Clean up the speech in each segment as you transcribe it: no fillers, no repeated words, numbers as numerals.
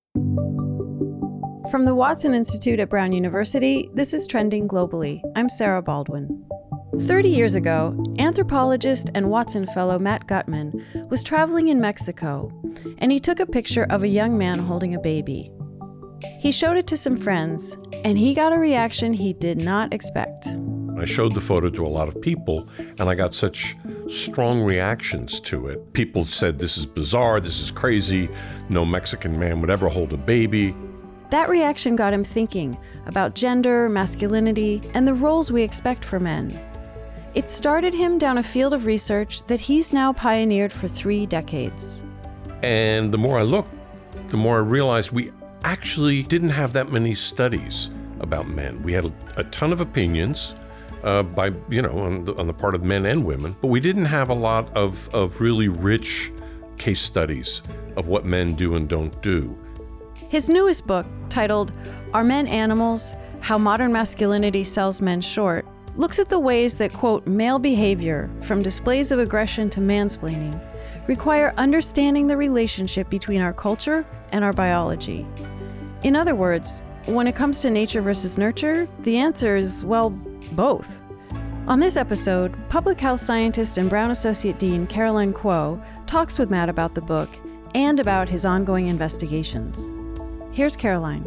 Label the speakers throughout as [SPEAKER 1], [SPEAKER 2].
[SPEAKER 1] From the Watson Institute at Brown University, this is Trending Globally. I'm Sarah Baldwin. 30 years ago, anthropologist and Watson Fellow Matt Gutman was traveling in Mexico, and he took a picture of a young man holding a baby. He showed it to some friends, and he got a reaction he did not expect.
[SPEAKER 2] I showed the photo to a lot of people, and I got such strong reactions to it. People said, "This is bizarre, this is crazy, no Mexican man would ever hold a baby."
[SPEAKER 1] That reaction got him thinking about gender, masculinity, and the roles we expect for men. It started him down a field of research that he's now pioneered for 3 decades.
[SPEAKER 2] And the more I looked, the more I realized we actually didn't have that many studies about men. We had a ton of opinions on the part of men and women, but we didn't have a lot of really rich case studies of what men do and don't do.
[SPEAKER 1] His newest book, titled Are Men Animals? How Modern Masculinity Sells Men Short, looks at the ways that, quote, male behavior, from displays of aggression to mansplaining, require understanding the relationship between our culture and our biology. In other words, when it comes to nature versus nurture, the answer is, well, both. On this episode, public health scientist and Brown Associate Dean Caroline Kuo talks with Matt about the book and about his ongoing investigations. Here's Caroline.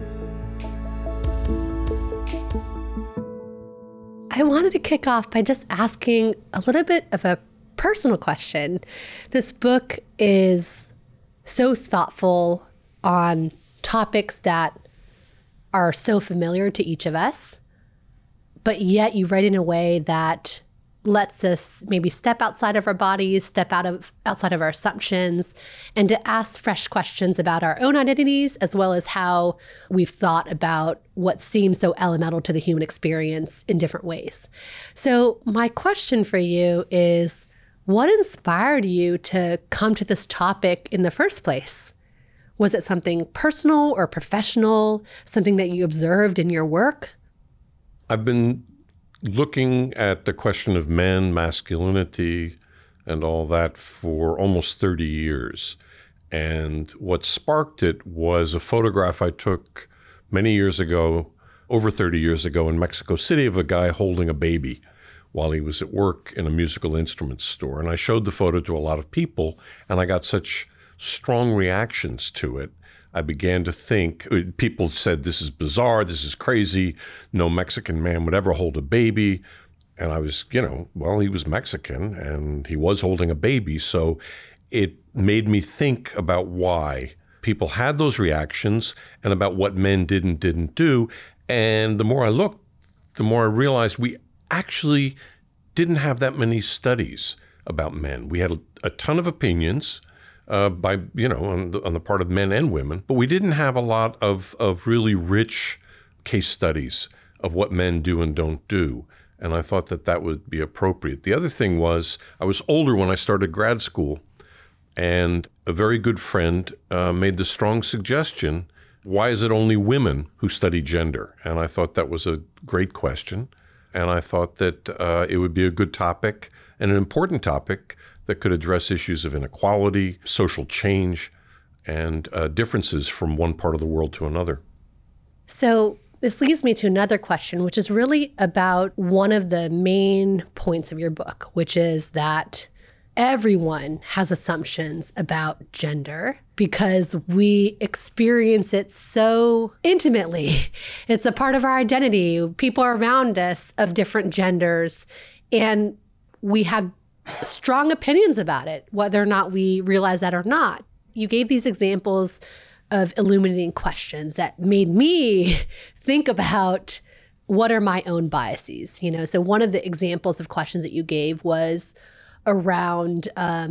[SPEAKER 3] I wanted to kick off by just asking a little bit of a personal question. This book is so thoughtful on topics that are so familiar to each of us, but yet you write in a way that lets us maybe step outside of our bodies, step outside of our assumptions, and to ask fresh questions about our own identities, as well as how we've thought about what seems so elemental to the human experience in different ways. So my question for you is, what inspired you to come to this topic in the first place? Was it something personal or professional, something that you observed in your work?
[SPEAKER 2] I've been looking at the question of men, masculinity, and all that for almost 30 years. And what sparked it was a photograph I took many years ago, over 30 years ago, in Mexico City, of a guy holding a baby while he was at work in a musical instruments store. And I showed the photo to a lot of people, and I got such strong reactions to it. I began to think, people said, "This is bizarre, this is crazy, no Mexican man would ever hold a baby." And I was, he was Mexican and he was holding a baby. So it made me think about why people had those reactions and about what men didn't do. And the more I looked, the more I realized we actually didn't have that many studies about men. We had a ton of opinions on the part of men and women, but we didn't have a lot of really rich case studies of what men do and don't do. And I thought that would be appropriate. The other thing was, I was older when I started grad school, and a very good friend made the strong suggestion, why is it only women who study gender? And I thought that was a great question. And I thought that it would be a good topic and an important topic that could address issues of inequality, social change, and differences from one part of the world to another.
[SPEAKER 3] So this leads me to another question, which is really about one of the main points of your book, which is that everyone has assumptions about gender because we experience it so intimately. It's a part of our identity. People around us of different genders, and we have strong opinions about it, whether or not we realize that or not. You gave these examples of illuminating questions that made me think about what are my own biases. So one of the examples of questions that you gave was around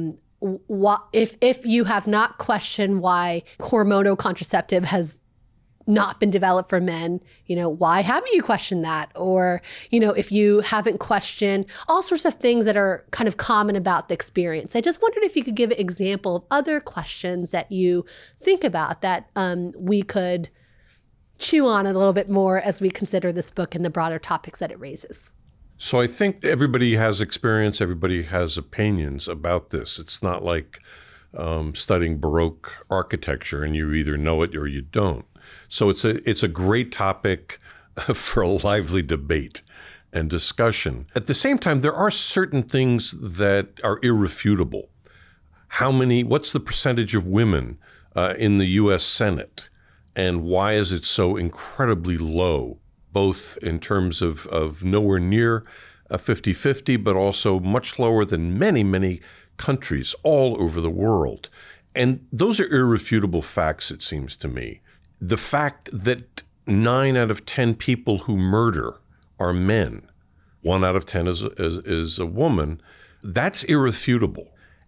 [SPEAKER 3] if you have not questioned why hormonal contraceptive has not been developed for men, why haven't you questioned that? Or, if you haven't questioned all sorts of things that are kind of common about the experience. I just wondered if you could give an example of other questions that you think about that we could chew on a little bit more as we consider this book and the broader topics that it raises.
[SPEAKER 2] So I think everybody has experience, everybody has opinions about this. It's not like studying Baroque architecture, and you either know it or you don't. So it's a great topic for a lively debate and discussion. At the same time, there are certain things that are irrefutable. What's the percentage of women in the U.S. Senate? And why is it so incredibly low, both in terms of nowhere near 50-50, but also much lower than many, many countries all over the world? And those are irrefutable facts, it seems to me. The fact that 9 out of 10 people who murder are men, 1 out of 10 is a woman, that's irrefutable.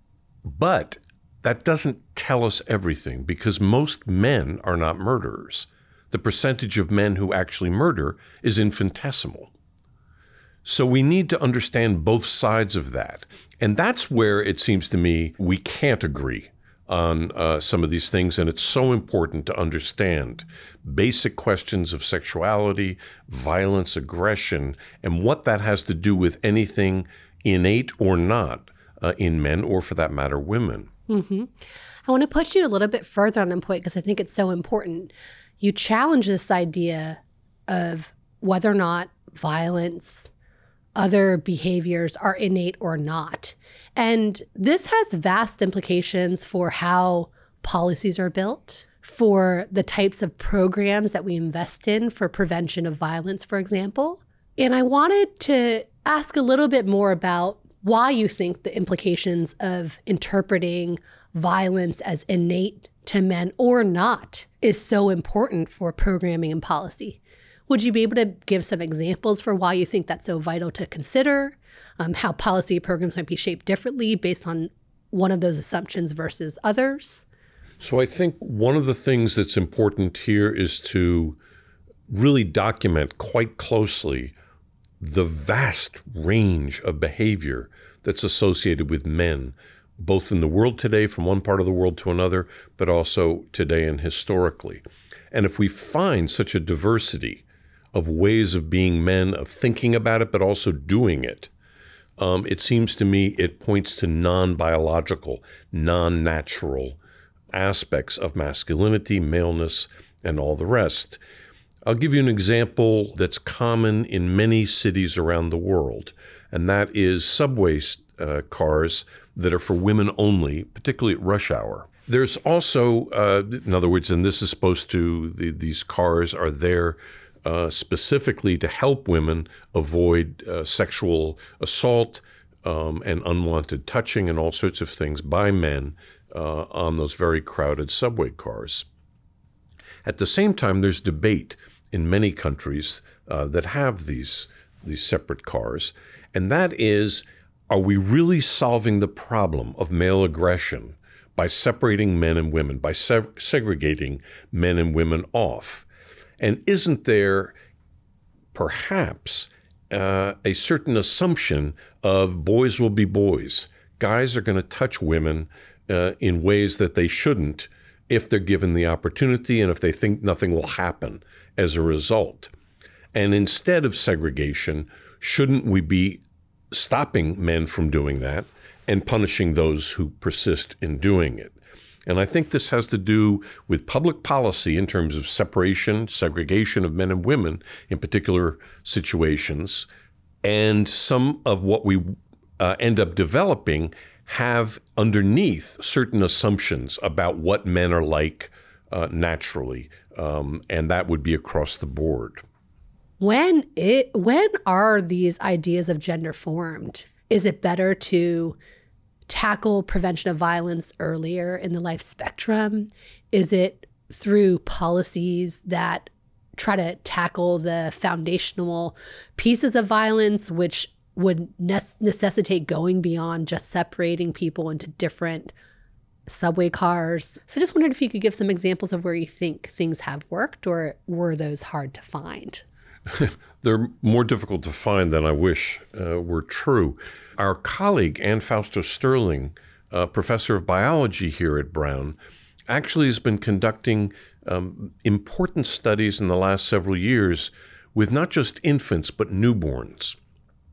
[SPEAKER 2] But that doesn't tell us everything, because most men are not murderers. The percentage of men who actually murder is infinitesimal. So we need to understand both sides of that. And that's where it seems to me we can't agree on some of these things. And it's so important to understand basic questions of sexuality, violence, aggression, and what that has to do with anything innate or not in men, or for that matter, women.
[SPEAKER 3] Mm-hmm. I want to push you a little bit further on that point, because I think it's so important. You challenge this idea of whether or not violence, other behaviors are innate or not. And this has vast implications for how policies are built, for the types of programs that we invest in for prevention of violence, for example. And I wanted to ask a little bit more about why you think the implications of interpreting violence as innate to men or not is so important for programming and policy. Would you be able to give some examples for why you think that's so vital to consider, how policy programs might be shaped differently based on one of those assumptions versus others?
[SPEAKER 2] So I think one of the things that's important here is to really document quite closely the vast range of behavior that's associated with men, both in the world today, from one part of the world to another, but also today and historically. And if we find such a diversity of ways of being men, of thinking about it, but also doing it, it seems to me it points to non-biological, non-natural aspects of masculinity, maleness, and all the rest. I'll give you an example that's common in many cities around the world, and that is subway cars that are for women only, particularly at rush hour. There's also, in other words, and this is supposed to, these cars are there specifically to help women avoid sexual assault and unwanted touching and all sorts of things by men on those very crowded subway cars. At the same time, there's debate in many countries that have these separate cars, and that is, are we really solving the problem of male aggression by separating men and women, by segregating men and women off? And isn't there perhaps a certain assumption of boys will be boys? Guys are going to touch women in ways that they shouldn't if they're given the opportunity and if they think nothing will happen as a result. And instead of segregation, shouldn't we be stopping men from doing that and punishing those who persist in doing it? And I think this has to do with public policy in terms of separation, segregation of men and women in particular situations. And some of what we end up developing have underneath certain assumptions about what men are like naturally. And that would be across the board.
[SPEAKER 3] When are these ideas of gender formed? Is it better to tackle prevention of violence earlier in the life spectrum? Is it through policies that try to tackle the foundational pieces of violence, which would necessitate going beyond just separating people into different subway cars? So I just wondered if you could give some examples of where you think things have worked, or were those hard to find?
[SPEAKER 2] They're more difficult to find than I wish were true. Our colleague, Anne Fausto Sterling, professor of biology here at Brown, actually has been conducting important studies in the last several years with not just infants, but newborns.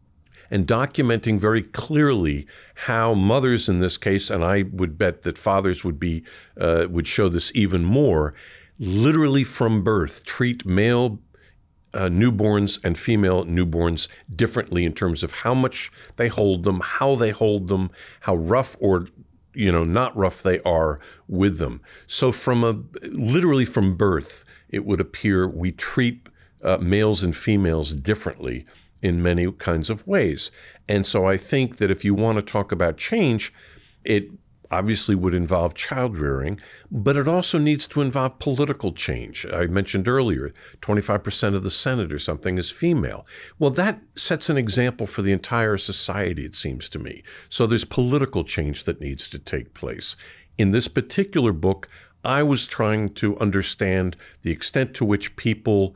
[SPEAKER 2] and documenting very clearly how mothers in this case, and I would bet that fathers would show this even more, literally from birth, treat male newborns and female newborns differently in terms of how much they hold them, how they hold them, how rough or not rough they are with them. So literally from birth, it would appear we treat males and females differently in many kinds of ways. And so I think that if you want to talk about change, it obviously would involve child rearing, but it also needs to involve political change. I mentioned earlier, 25% of the Senate or something is female. Well, that sets an example for the entire society, it seems to me. So there's political change that needs to take place. In this particular book, I was trying to understand the extent to which people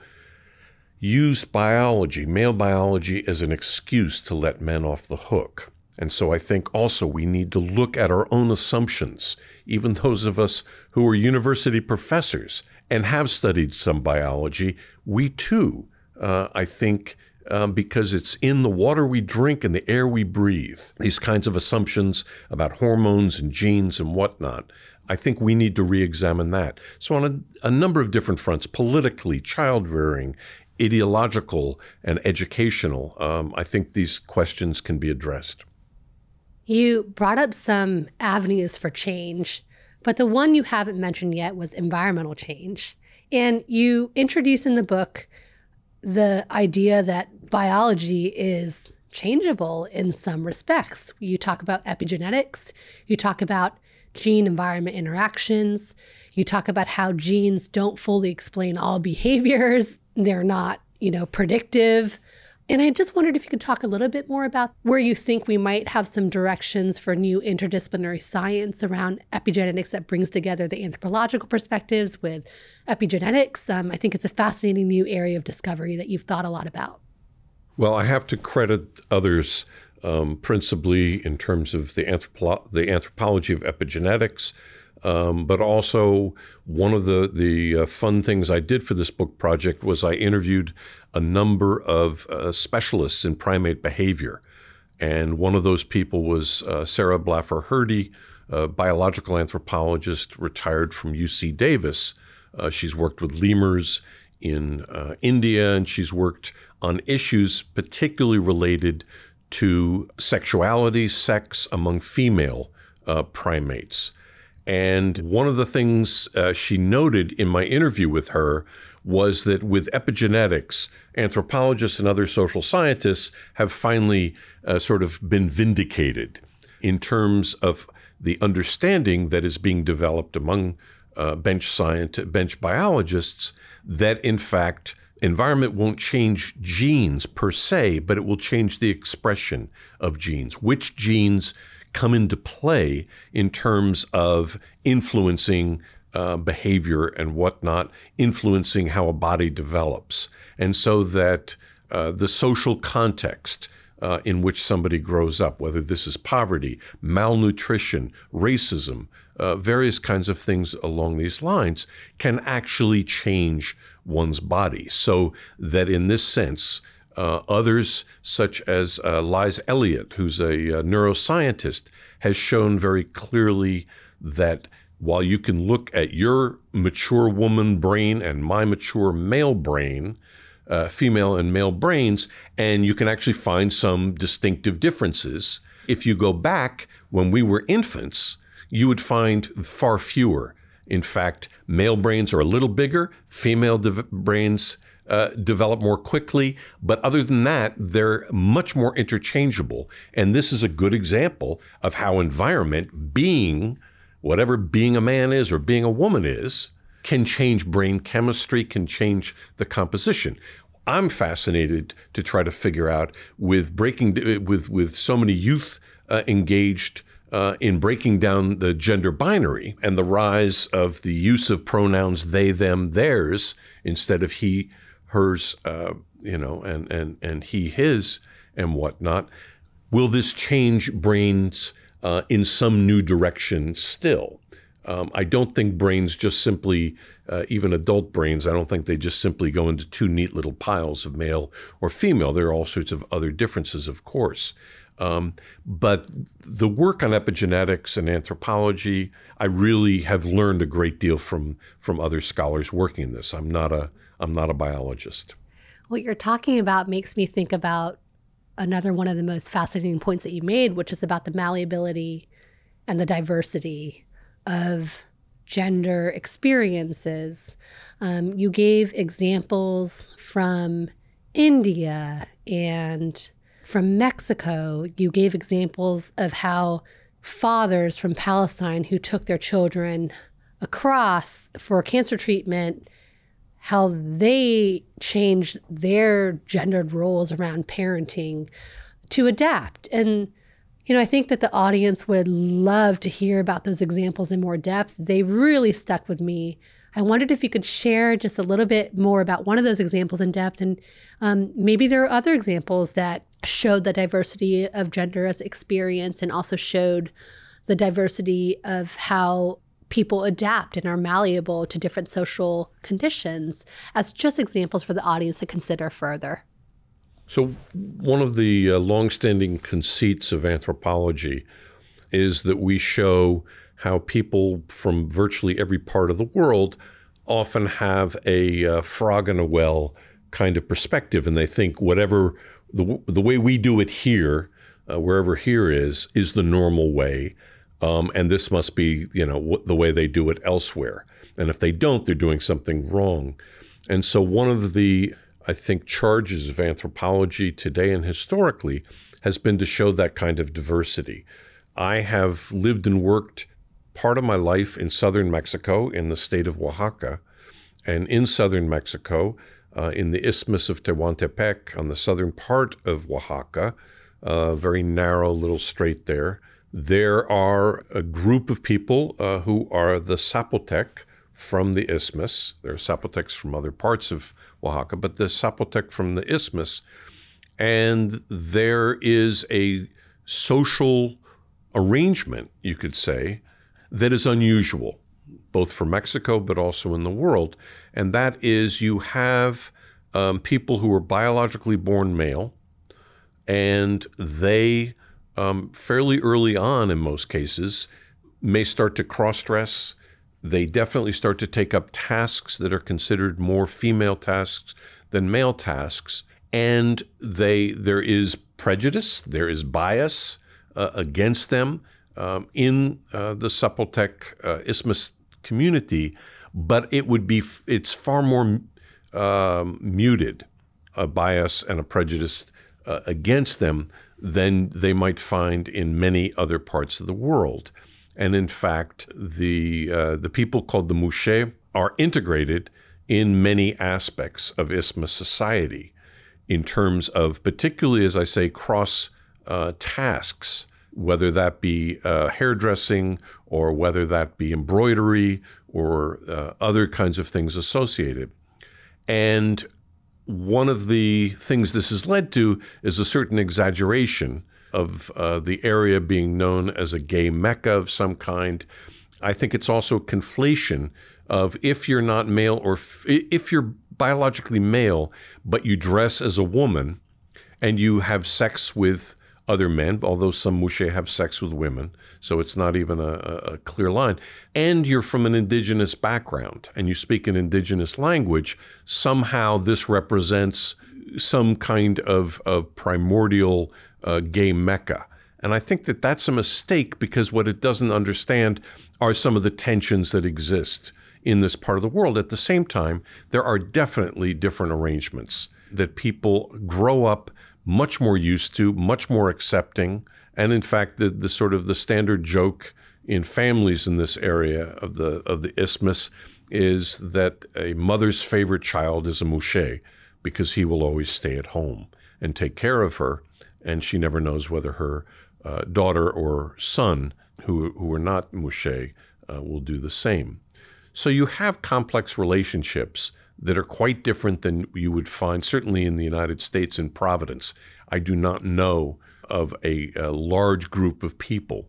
[SPEAKER 2] used biology, male biology, as an excuse to let men off the hook. And so I think also we need to look at our own assumptions, even those of us who are university professors and have studied some biology. We too, I think, because it's in the water we drink and the air we breathe, these kinds of assumptions about hormones and genes and whatnot, I think we need to re-examine that. So on a number of different fronts, politically, child rearing, ideological, and educational, I think these questions can be addressed.
[SPEAKER 3] You brought up some avenues for change, but the one you haven't mentioned yet was environmental change. And you introduce in the book the idea that biology is changeable in some respects. You talk about epigenetics, you talk about gene-environment interactions, you talk about how genes don't fully explain all behaviors, they're not, predictive. And I just wondered if you could talk a little bit more about where you think we might have some directions for new interdisciplinary science around epigenetics that brings together the anthropological perspectives with epigenetics. I think it's a fascinating new area of discovery that you've thought a lot about.
[SPEAKER 2] Well, I have to credit others, principally in terms of the anthropology of epigenetics, but also one of the fun things I did for this book project was I interviewed a number of specialists in primate behavior. And one of those people was Sarah Blaffer-Hrdy, a biological anthropologist retired from UC Davis. She's worked with lemurs in India, and she's worked on issues particularly related to sexuality, sex among female primates. And one of the things she noted in my interview with her was that with epigenetics, anthropologists and other social scientists have finally sort of been vindicated in terms of the understanding that is being developed among bench biologists that, in fact, environment won't change genes per se, but it will change the expression of genes. Which genes come into play in terms of influencing behavior and whatnot, influencing how a body develops. And so that the social context in which somebody grows up, whether this is poverty, malnutrition, racism, various kinds of things along these lines, can actually change one's body. So that in this sense, others such as Liz Elliott, who's a neuroscientist, has shown very clearly that while you can look at your mature woman brain and my mature male brain, female and male brains, and you can actually find some distinctive differences. If you go back when we were infants, you would find far fewer. In fact, male brains are a little bigger, female brains develop more quickly, but other than that, they're much more interchangeable. And this is a good example of how environment, whatever being a man is or being a woman is, can change brain chemistry, can change the composition. I'm fascinated to try to figure out with so many youth engaged in breaking down the gender binary and the rise of the use of pronouns they, them, theirs instead of he, hers, and he, his, and whatnot. Will this change brains in some new direction still? I don't think brains just simply, even adult brains, I don't think they just simply go into two neat little piles of male or female. There are all sorts of other differences, of course. But the work on epigenetics and anthropology, I really have learned a great deal from other scholars working in this. I'm not a biologist.
[SPEAKER 3] What you're talking about makes me think about another one of the most fascinating points that you made, which is about the malleability and the diversity of gender experiences. You gave examples from India and from Mexico. You gave examples of how fathers from Palestine who took their children across for cancer treatment, how they changed their gendered roles around parenting to adapt. And, I think that the audience would love to hear about those examples in more depth. They really stuck with me. I wondered if you could share just a little bit more about one of those examples in depth. And maybe there are other examples that showed the diversity of gender as experience and also showed the diversity of how people adapt and are malleable to different social conditions, as just examples for the audience to consider further.
[SPEAKER 2] So one of the longstanding conceits of anthropology is that we show how people from virtually every part of the world often have a frog in a well kind of perspective, and they think whatever the way we do it here, wherever here is the normal way, and this must be the way they do it elsewhere. And if they don't, they're doing something wrong. And so one of the, I think, charges of anthropology today and historically has been to show that kind of diversity. I have lived and worked part of my life in southern Mexico, in the state of Oaxaca, and in southern Mexico, in the Isthmus of Tehuantepec, on the southern part of Oaxaca, a very narrow little strait there. There are a group of people who are the Zapotec from the Isthmus. There are Zapotecs from other parts of Oaxaca, but the Zapotec from the Isthmus. And there is a social arrangement, you could say, that is unusual, both for Mexico but also in the world. And that is you have people who are biologically born male, and they fairly early on, in most cases, may start to cross-dress. They definitely start to take up tasks that are considered more female tasks than male tasks. And there is prejudice, there is bias against them in the Zapotec Isthmus community, but it's far more muted, a bias and a prejudice against them than they might find in many other parts of the world. And in fact, the people called the Muxe are integrated in many aspects of Isthmus society in terms of, particularly, as I say, cross tasks, whether that be hairdressing or whether that be embroidery or other kinds of things associated. And one of the things this has led to is a certain exaggeration of the area being known as a gay mecca of some kind. I think it's also a conflation of if you're not male or if you're biologically male, but you dress as a woman and you have sex with other men, although some Muxe have sex with women, so it's not even a clear line, and you're from an indigenous background and you speak an indigenous language, somehow this represents some kind of primordial gay mecca. And I think that that's a mistake, because what it doesn't understand are some of the tensions that exist in this part of the world. At the same time, there are definitely different arrangements that people grow up much more used to, much more accepting. And in fact, the sort of the standard joke in families in this area of the Isthmus is that a mother's favorite child is a Muxe, because he will always stay at home and take care of her, and she never knows whether her daughter or son, who are not Muxe, will do the same. So you have complex relationships that are quite different than you would find, certainly in the United States in Providence. I do not know of a large group of people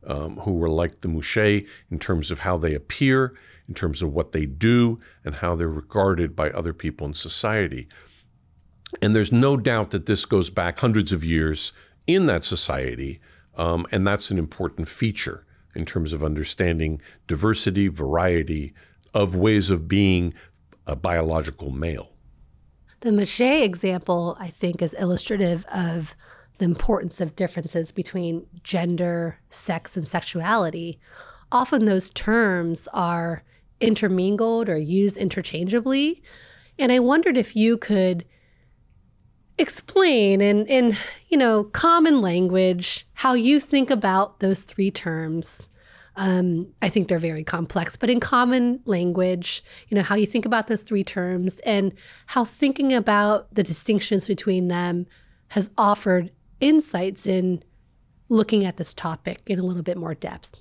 [SPEAKER 2] who are like the Mouché in terms of how they appear, in terms of what they do, and how they're regarded by other people in society. And there's no doubt that this goes back hundreds of years in that society, and that's an important feature in terms of understanding diversity, variety of ways of being a biological male.
[SPEAKER 3] The Mouché example, I think, is illustrative of the importance of differences between gender, sex, and sexuality. Often those terms are intermingled or used interchangeably. And I wondered if you could explain in common language how you think about those three terms. I think they're very complex, but in common language, how you think about those three terms and how thinking about the distinctions between them has offered insights in looking at this topic in a little bit more depth.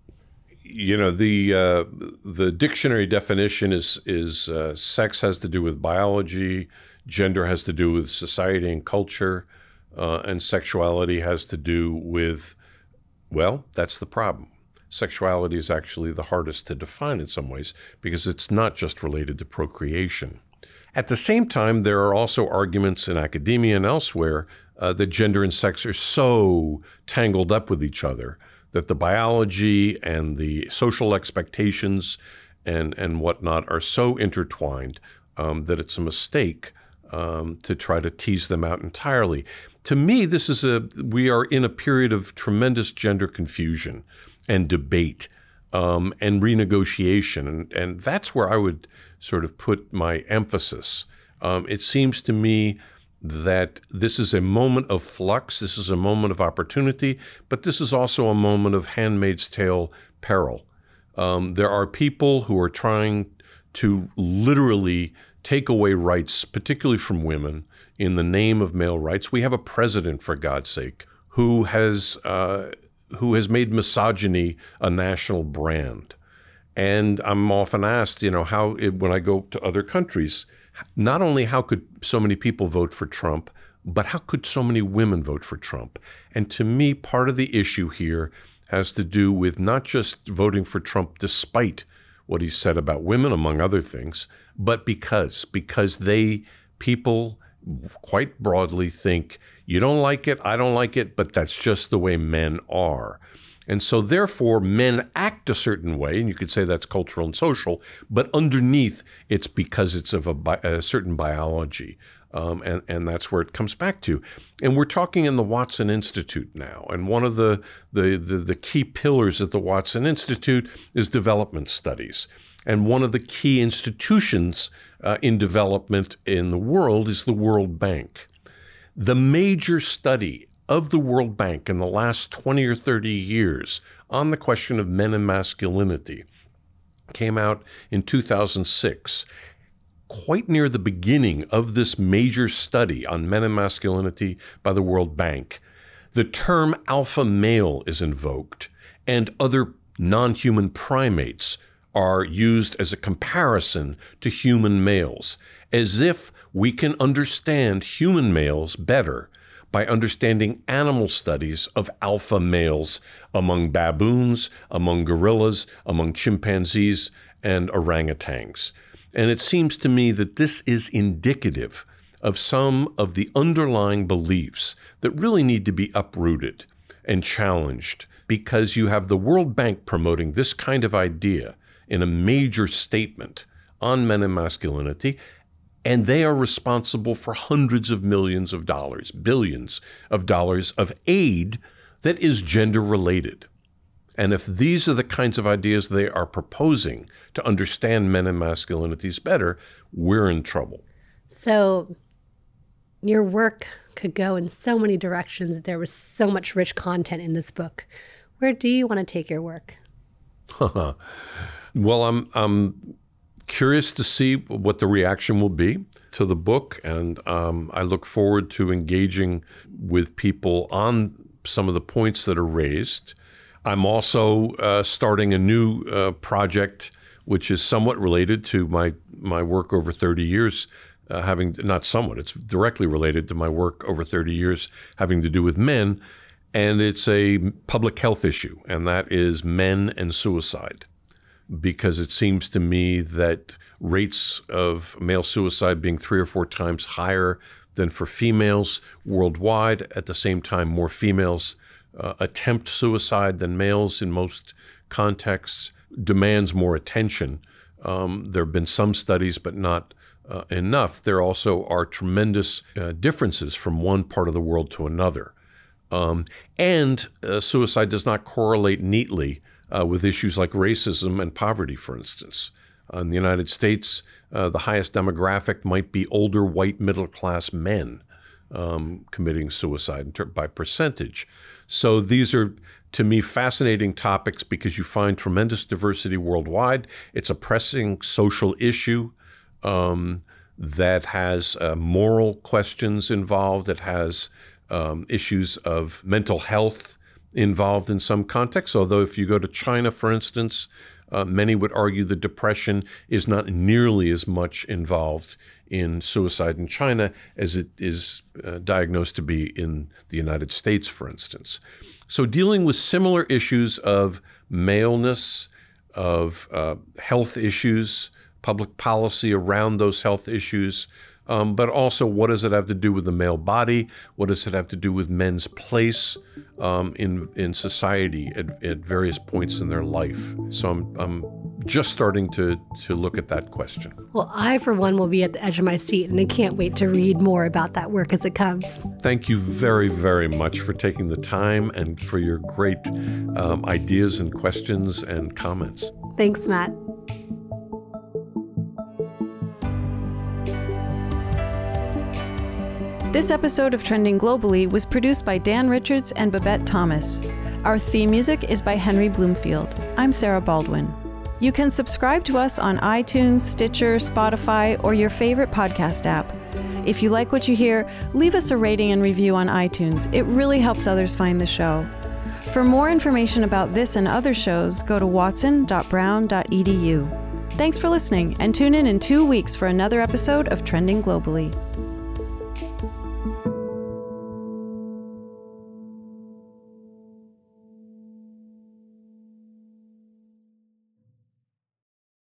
[SPEAKER 2] The dictionary definition is sex has to do with biology, gender has to do with society and culture, and sexuality has to do with, well, that's the problem. Sexuality is actually the hardest to define in some ways because it's not just related to procreation. At the same time, there are also arguments in academia and elsewhere that gender and sex are so tangled up with each other that the biology and the social expectations and whatnot are so intertwined that it's a mistake to try to tease them out entirely. To me, we are in a period of tremendous gender confusion and debate and renegotiation. And that's where I would sort of put my emphasis. It seems to me that this is a moment of flux, this is a moment of opportunity, but this is also a moment of Handmaid's Tale peril. There are people who are trying to literally take away rights, particularly from women, in the name of male rights. We have a president, for God's sake, who has made misogyny a national brand. And I'm often asked, when I go to other countries, not only how could so many people vote for Trump, but how could so many women vote for Trump? And to me, part of the issue here has to do with not just voting for Trump despite what he said about women, among other things, but because people quite broadly think, you don't like it, I don't like it, but that's just the way men are. And so therefore, men act a certain way, and you could say that's cultural and social, but underneath, it's because it's of a certain biology. And that's where it comes back to. And we're talking in the Watson Institute now. And one of the key pillars at the Watson Institute is development studies. And one of the key institutions in development in the world is the World Bank. The major study of the World Bank in the last 20 or 30 years on the question of men and masculinity came out in 2006. Quite near the beginning of this major study on men and masculinity by the World Bank, the term alpha male is invoked, and other non-human primates are used as a comparison to human males, as if we can understand human males better by understanding animal studies of alpha males among baboons, among gorillas, among chimpanzees, and orangutans. And it seems to me that this is indicative of some of the underlying beliefs that really need to be uprooted and challenged, because you have the World Bank promoting this kind of idea in a major statement on men and masculinity, and they are responsible for hundreds of millions of dollars, billions of dollars of aid that is gender-related. And if these are the kinds of ideas they are proposing to understand men and masculinities better, we're in trouble.
[SPEAKER 3] So your work could go in so many directions. There was so much rich content in this book. Where do you want to take your work?
[SPEAKER 2] Well, I'm curious to see what the reaction will be to the book, and I look forward to engaging with people on some of the points that are raised. I'm also starting a new project, which is somewhat related to my work over 30 years, it's directly related to my work over 30 years having to do with men. And it's a public health issue, and that is men and suicide. Because it seems to me that rates of male suicide being 3 or 4 times higher than for females worldwide. At the same time, more females attempt suicide than males in most contexts, demands more attention. There have been some studies, but not enough. There also are tremendous differences from one part of the world to another. And suicide does not correlate neatly with issues like racism and poverty, for instance. In the United States, the highest demographic might be older white middle-class men committing suicide by percentage. So these are, to me, fascinating topics because you find tremendous diversity worldwide. It's a pressing social issue that has moral questions involved. It has issues of mental health involved in some contexts. Although if you go to China, for instance, many would argue that depression is not nearly as much involved in suicide in China as it is diagnosed to be in the United States, for instance. So dealing with similar issues of maleness, of health issues, public policy around those health issues, but also what does it have to do with the male body? What does it have to do with men's place in society at various points in their life? So I'm just starting to look at that question.
[SPEAKER 3] Well, I, for one, will be at the edge of my seat, and I can't wait to read more about that work as it comes.
[SPEAKER 2] Thank you very, very much for taking the time and for your great ideas and questions and comments.
[SPEAKER 3] Thanks, Matt.
[SPEAKER 1] This episode of Trending Globally was produced by Dan Richards and Babette Thomas. Our theme music is by Henry Bloomfield. I'm Sarah Baldwin. You can subscribe to us on iTunes, Stitcher, Spotify, or your favorite podcast app. If you like what you hear, leave us a rating and review on iTunes. It really helps others find the show. For more information about this and other shows, go to watson.brown.edu. Thanks for listening, and tune in 2 weeks for another episode of Trending Globally.